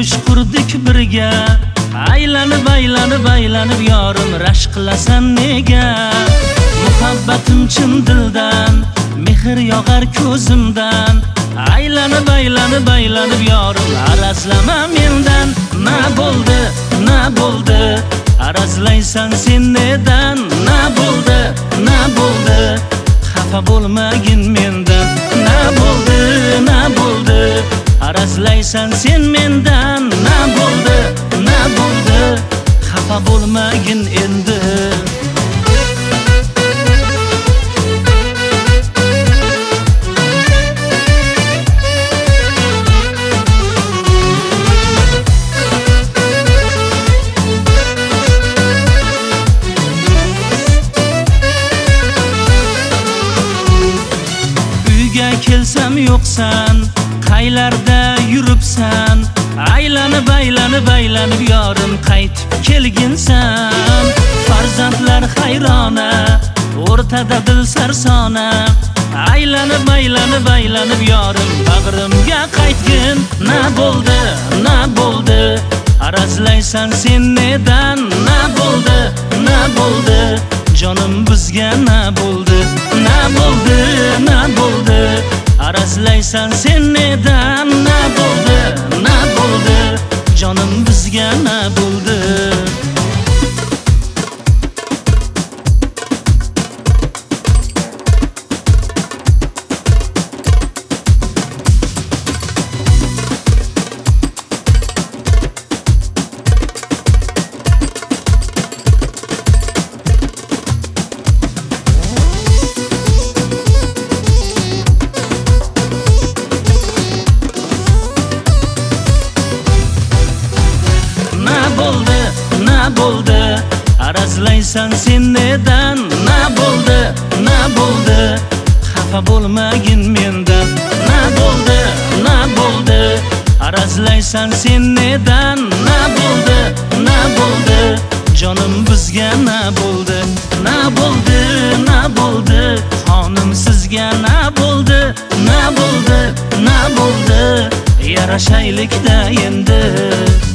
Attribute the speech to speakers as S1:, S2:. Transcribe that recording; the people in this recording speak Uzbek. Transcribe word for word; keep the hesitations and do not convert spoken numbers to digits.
S1: turmush qurdik birga. Aylanib aylanib aylanib yorim rashk qilasan nega? Muhabbatim chin dildan, mehr yog'ar ko'zimdan. Aylanib aylanib aylanib yorim arazlama mendan. Na bo'ldi, na bo'ldi, arazlaysan sen nedan? Na bo'ldi, na bo'ldi, xafa bo'lmagin mendan. Na bo'ldi, na bo'ldi, arazlaysan sen mendan. Na bo'ldi, na bo'ldi, xafa bo'lmagin endi. Kelsam yo'qsan, qaylarda yuribsan? Aylanib aylanib aylanib yorim qaytib kelginsan. Farzandlar hayrona, o'rtada dil sarsona. Aylanib aylanib aylanib yorim bag'rimga qaytgin. Na bo'ldi, na bo'ldi, arazlaysan sen nedan? Na bo'ldi, na bo'ldi, jonim bizga na bo'ldi? Na bo'ldi, na bo'ldi, arazlaysan sen nedan? Na bo'ldi, na bo'ldi, jonim bizga na bo'ldi? Na bo'ldi, arazlaysan sen nedan? Na bo'ldi, na bo'ldi, xafa bo'lmagin mendan. Na bo'ldi, na bo'ldi, arazlaysan sen nedan? Na bo'ldi, na bo'ldi, jonim bizga na bo'ldi? Na bo'ldi, na bo'ldi, xonim sizga na bo'ldi? Na bo'ldi, na bo'ldi, yarashaylikda endi.